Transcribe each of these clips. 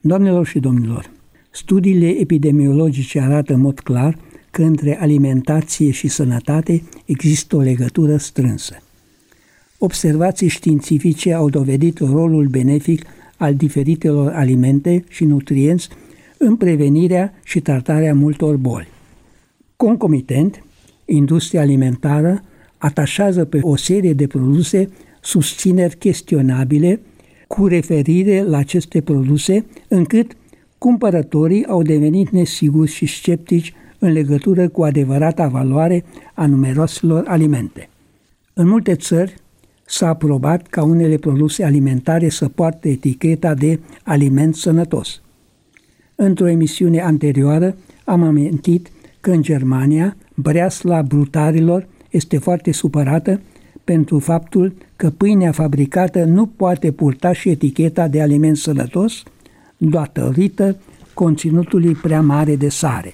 Doamnelor și domnilor, studiile epidemiologice arată în mod clar că între alimentație și sănătate există o legătură strânsă. Observații științifice au dovedit rolul benefic al diferitelor alimente și nutrienți în prevenirea și tratarea multor boli. Concomitent, industria alimentară atașează pe o serie de produse susțineri chestionabile cu referire la aceste produse, încât cumpărătorii au devenit nesiguri și sceptici în legătură cu adevărata valoare a numeroaselor alimente. În multe țări s-a aprobat ca unele produse alimentare să poarte eticheta de aliment sănătos. Într-o emisiune anterioară am amintit că în Germania breasla brutarilor este foarte supărată pentru faptul că pâinea fabricată nu poate purta și eticheta de aliment sănătos datorită conținutului prea mare de sare.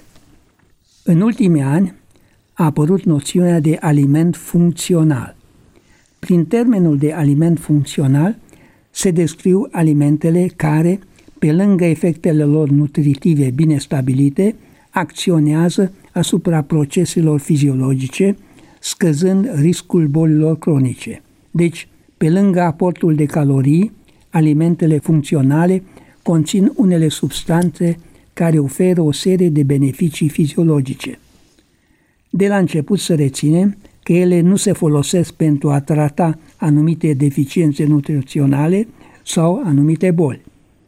În ultimii ani a apărut noțiunea de aliment funcțional. Prin termenul de aliment funcțional se descriu alimentele care, pe lângă efectele lor nutritive bine stabilite, acționează asupra proceselor fiziologice, scăzând riscul bolilor cronice. Deci, pe lângă aportul de calorii, alimentele funcționale conțin unele substanțe care oferă o serie de beneficii fiziologice. De la început să reținem că ele nu se folosesc pentru a trata anumite deficiențe nutriționale sau anumite boli.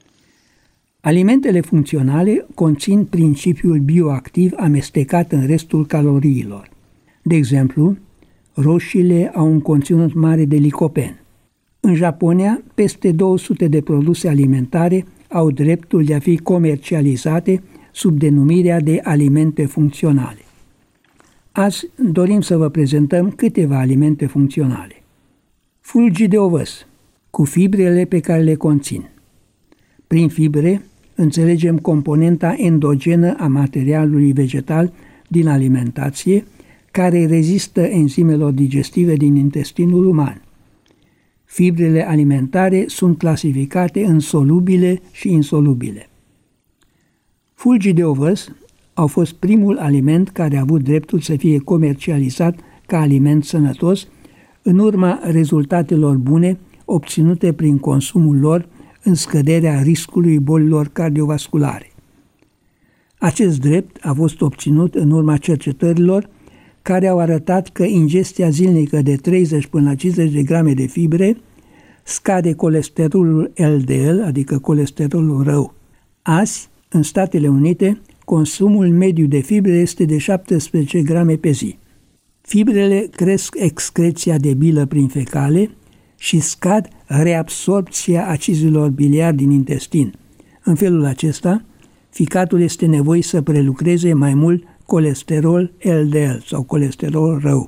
Alimentele funcționale conțin principiul bioactiv amestecat în restul caloriilor. De exemplu, roșiile au un conținut mare de licopen. În Japonia, peste 200 de produse alimentare au dreptul de a fi comercializate sub denumirea de alimente funcționale. Azi dorim să vă prezentăm câteva alimente funcționale. Fulgi de ovăz, cu fibrele pe care le conțin. Prin fibre înțelegem componenta endogenă a materialului vegetal din alimentație, care rezistă enzimelor digestive din intestinul uman. Fibrele alimentare sunt clasificate în solubile și insolubile. Fulgii de ovăz au fost primul aliment care a avut dreptul să fie comercializat ca aliment sănătos, în urma rezultatelor bune obținute prin consumul lor în scăderea riscului bolilor cardiovasculare. Acest drept a fost obținut în urma cercetărilor care au arătat că ingestia zilnică de 30 până la 50 de grame de fibre scade colesterolul LDL, adică colesterolul rău. Azi, în Statele Unite, consumul mediu de fibre este de 17 grame pe zi. Fibrele cresc excreția de bilă prin fecale și scad reabsorpția acizelor biliari din intestin. În felul acesta, ficatul este nevoit să prelucreze mai mult colesterol LDL sau colesterol rău.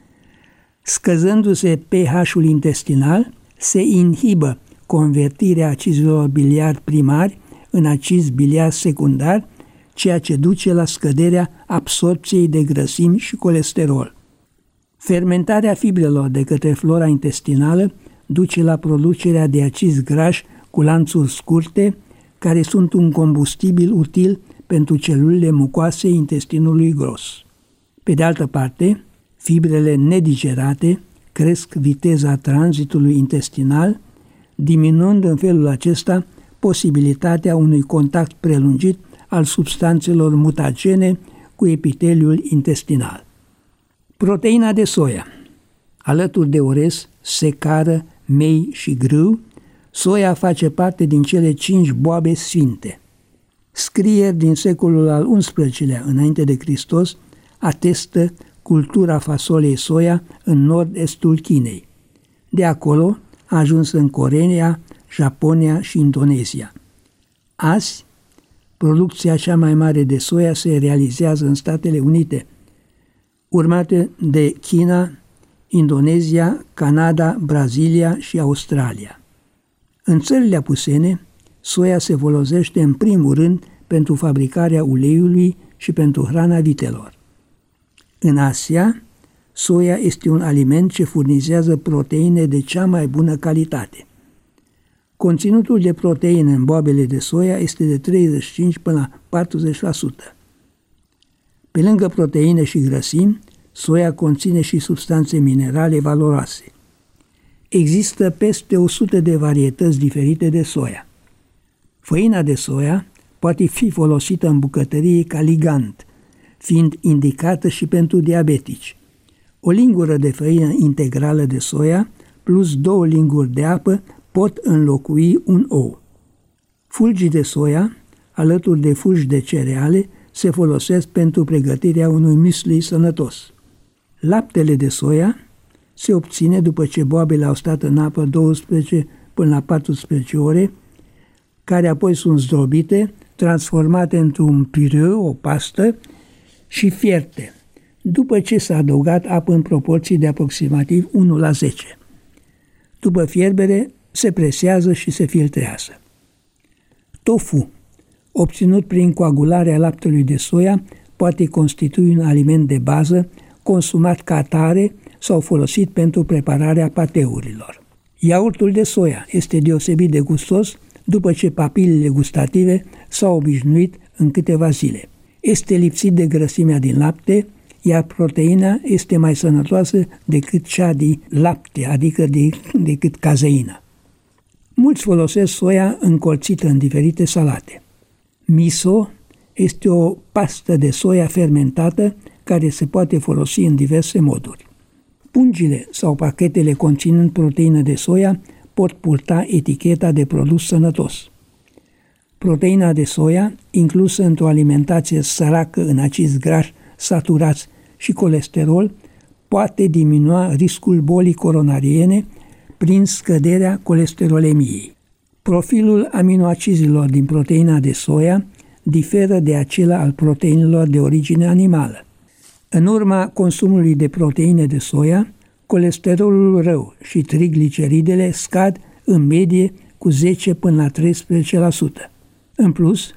Scăzându-se pH-ul intestinal, se inhibă convertirea acizelor biliari primari în acizi biliari secundari, ceea ce duce la scăderea absorpției de grăsimi și colesterol. Fermentarea fibrelor de către flora intestinală duce la producerea de acizi grași cu lanțuri scurte, care sunt un combustibil util pentru celulele mucoase intestinului gros. Pe de altă parte, fibrele nedigerate cresc viteza tranzitului intestinal, diminuând în felul acesta posibilitatea unui contact prelungit al substanțelor mutagene cu epiteliul intestinal. Proteina de soia. Alături de orez, secară, mei și grâu, soia face parte din cele 5 boabe sfinte. Scrieri din secolul al XI-lea înainte de Hristos atestă cultura fasolei soia în nord-estul Chinei. De acolo a ajuns în Coreea, Japonia și Indonezia. Azi, producția cea mai mare de soia se realizează în Statele Unite, urmate de China, Indonezia, Canada, Brazilia și Australia. În țările apusene, soia se folosește în primul rând pentru fabricarea uleiului și pentru hrana vitelor. În Asia, soia este un aliment ce furnizează proteine de cea mai bună calitate. Conținutul de proteine în boabele de soia este de 35 până la 40%. Pe lângă proteine și grăsimi, soia conține și substanțe minerale valoroase. Există peste 100 de varietăți diferite de soia. Făina de soia poate fi folosită în bucătărie ca ligand, fiind indicată și pentru diabetici. O lingură de făină integrală de soia plus 2 linguri de apă pot înlocui un ou. Fulgii de soia, alături de fulgi de cereale, se folosesc pentru pregătirea unui muesli sănătos. Laptele de soia se obține după ce boabele au stat în apă 12 până la 14 ore, care apoi sunt zdrobite, transformate într-un pireu, o pastă, și fierte, după ce s-a adăugat apă în proporții de aproximativ 1:10. După fierbere, se presează și se filtrează. Tofu, obținut prin coagularea laptelui de soia, poate constitui un aliment de bază, consumat ca atare sau folosit pentru prepararea pateurilor. Iaurtul de soia este deosebit de gustos după ce papilele gustative s-au obișnuit în câteva zile. Este lipsit de grăsimea din lapte, iar proteina este mai sănătoasă decât cea din lapte, adică decât cazeina. Mulți folosesc soia încolțită în diferite salate. Miso este o pastă de soia fermentată care se poate folosi în diverse moduri. Pungile sau pachetele conținând proteină de soia pot purta eticheta de produs sănătos. Proteina de soia, inclusă într-o alimentație săracă în acizi grași saturați și colesterol, poate diminua riscul bolii coronariene prin scăderea colesterolemiei. Profilul aminoacizilor din proteina de soia diferă de acela al proteinelor de origine animală. În urma consumului de proteine de soia, colesterolul rău și trigliceridele scad în medie cu 10 până la 13%. În plus,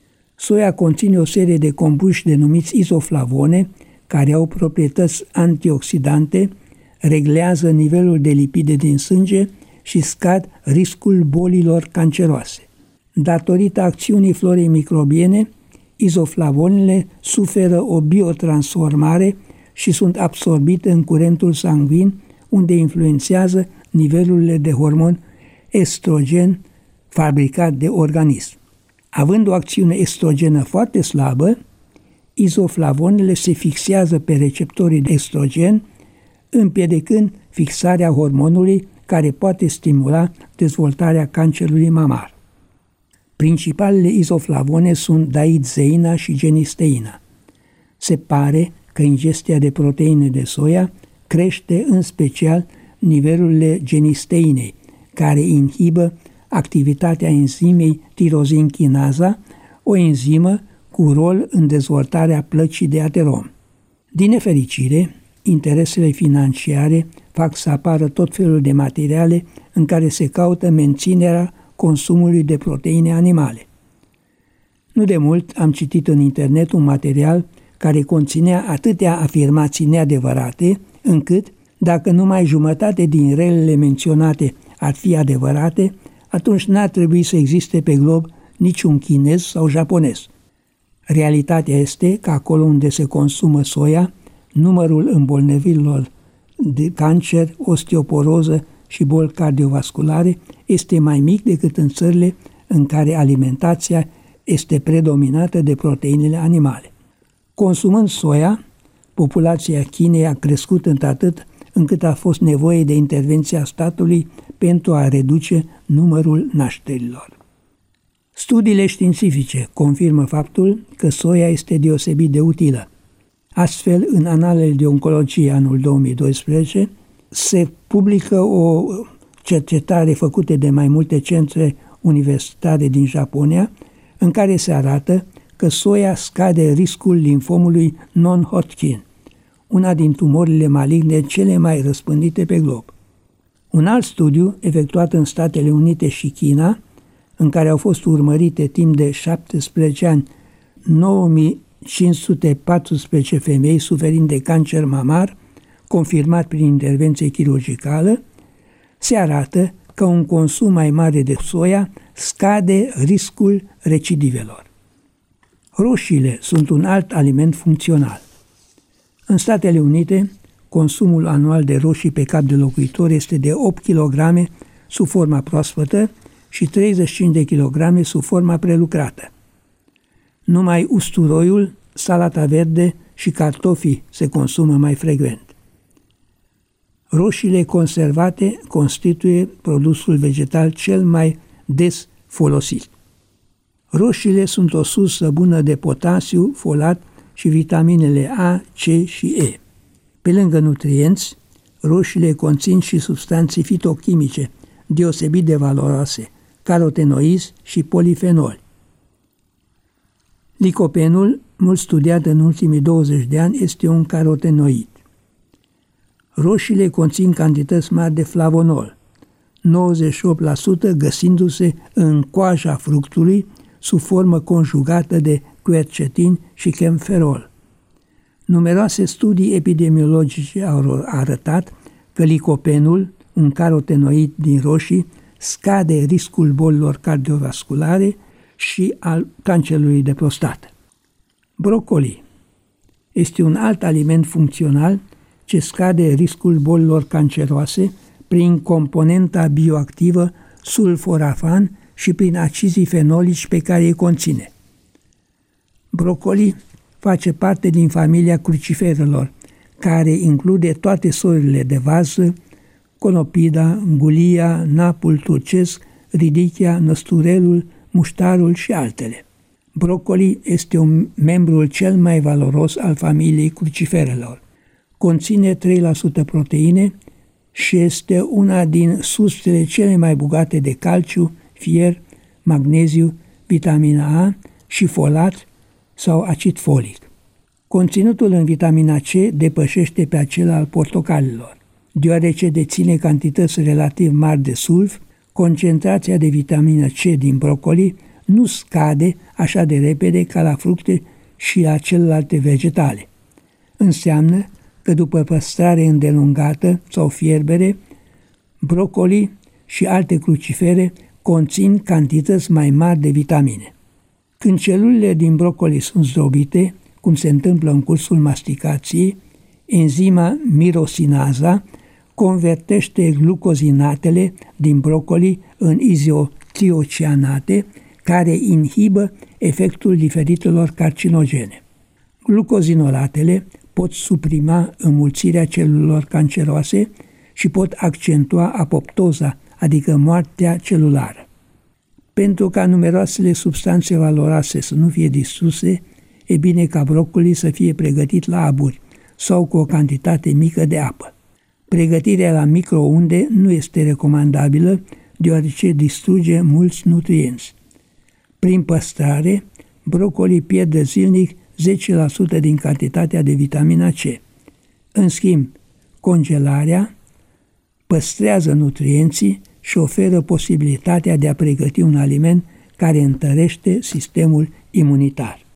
soia conține o serie de compuși denumiți izoflavone, care au proprietăți antioxidante, reglează nivelul de lipide din sânge și scad riscul bolilor canceroase. Datorită acțiunii florei microbiene, izoflavonele suferă o biotransformare și sunt absorbite în curentul sanguin, unde influențează nivelurile de hormon estrogen fabricat de organism. Având o acțiune estrogenă foarte slabă, izoflavonele se fixează pe receptorii de estrogen, împiedicând fixarea hormonului care poate stimula dezvoltarea cancerului mamar. Principalele izoflavone sunt daidzeina și genisteina. Se pare că ingestia de proteine de soia crește în special nivelurile genisteinei, care inhibă activitatea enzimei tirozinchinaza, o enzimă cu rol în dezvoltarea plăcii de aterom. Din nefericire, interesele financiare fac să apară tot felul de materiale în care se caută menținerea consumului de proteine animale. Nu de mult am citit în internet un material care conținea atâtea afirmații neadevărate, încât, dacă numai jumătate din relele menționate ar fi adevărate, atunci n-ar trebui să existe pe glob niciun chinez sau japonez. Realitatea este că acolo unde se consumă soia, numărul îmbolnăvirilor de cancer, osteoporoză și boli cardiovasculare este mai mic decât în țările în care alimentația este predominată de proteinele animale. Consumând soia, populația Chinei a crescut într-atât încât a fost nevoie de intervenția statului pentru a reduce numărul nașterilor. Studiile științifice confirmă faptul că soia este deosebit de utilă. Astfel, în Analele de Oncologie anul 2012, se publică o cercetare făcută de mai multe centre universitare din Japonia, în care se arată că soia scade riscul limfomului non-Hodgkin, una din tumorile maligne cele mai răspândite pe glob. Un alt studiu, efectuat în Statele Unite și China, în care au fost urmărite timp de 17 ani 9514 femei suferind de cancer mamar, confirmat prin intervenție chirurgicală, se arată că un consum mai mare de soia scade riscul recidivelor. Roșiile sunt un alt aliment funcțional. În Statele Unite, consumul anual de roșii pe cap de locuitor este de 8 kg sub forma proaspătă și 35 de kg sub forma prelucrată. Numai usturoiul, salata verde și cartofii se consumă mai frecvent. Roșiile conservate constituie produsul vegetal cel mai des folosit. Roșiile sunt o sursă bună de potasiu, folat și vitaminele A, C și E. Pe lângă nutrienți, roșiile conțin și substanțe fitochimice deosebit de valoroase, carotenoizi și polifenoli. Licopenul, mult studiat în ultimii 20 de ani, este un carotenoid. Roșiile conțin cantități mari de flavonol, 98% găsindu-se în coaja fructului sub formă conjugată de quercetin și chemferol. Numeroase studii epidemiologice au arătat că licopenul, un carotenoid din roșii, scade riscul bolilor cardiovasculare și al cancerului de prostată. Brocoli este un alt aliment funcțional ce scade riscul bolilor canceroase prin componenta bioactivă sulforafan și prin acizii fenolici pe care îi conține. Brocoli face parte din familia cruciferelor, care include toate soiurile de vază, conopida, ngulia, napul turcesc, ridichia, năsturelul, muștarul și altele. Brocoli este un membru cel mai valoros al familiei cruciferelor. Conține 3% proteine și este una din sursele cele mai bogate de calciu, fier, magneziu, vitamina A și folat sau acid folic. Conținutul în vitamina C depășește pe acela al portocalelor. Deoarece deține cantități relativ mari de sulf, concentrația de vitamina C din brocoli nu scade așa de repede ca la fructe și la celelalte vegetale. Înseamnă că după păstrare îndelungată sau fierbere, brocoli și alte crucifere conțin cantități mai mari de vitamine. Când celulele din brocoli sunt zdrobite, cum se întâmplă în cursul masticației, enzima mirosinaza convertește glucozinatele din brocoli în izotiocianate, care inhibă efectul diferitelor carcinogene. Glucozinolatele pot suprima înmulțirea celulelor canceroase și pot accentua apoptoza, adică moartea celulară. Pentru ca numeroasele substanțe valoroase să nu fie distruse, e bine ca broccoli să fie pregătit la aburi sau cu o cantitate mică de apă. Pregătirea la microunde nu este recomandabilă, deoarece distruge mulți nutrienți. Prin păstrare, broccoli pierde zilnic 10% din cantitatea de vitamina C. În schimb, congelarea păstrează nutrienții și oferă posibilitatea de a pregăti un aliment care întărește sistemul imunitar.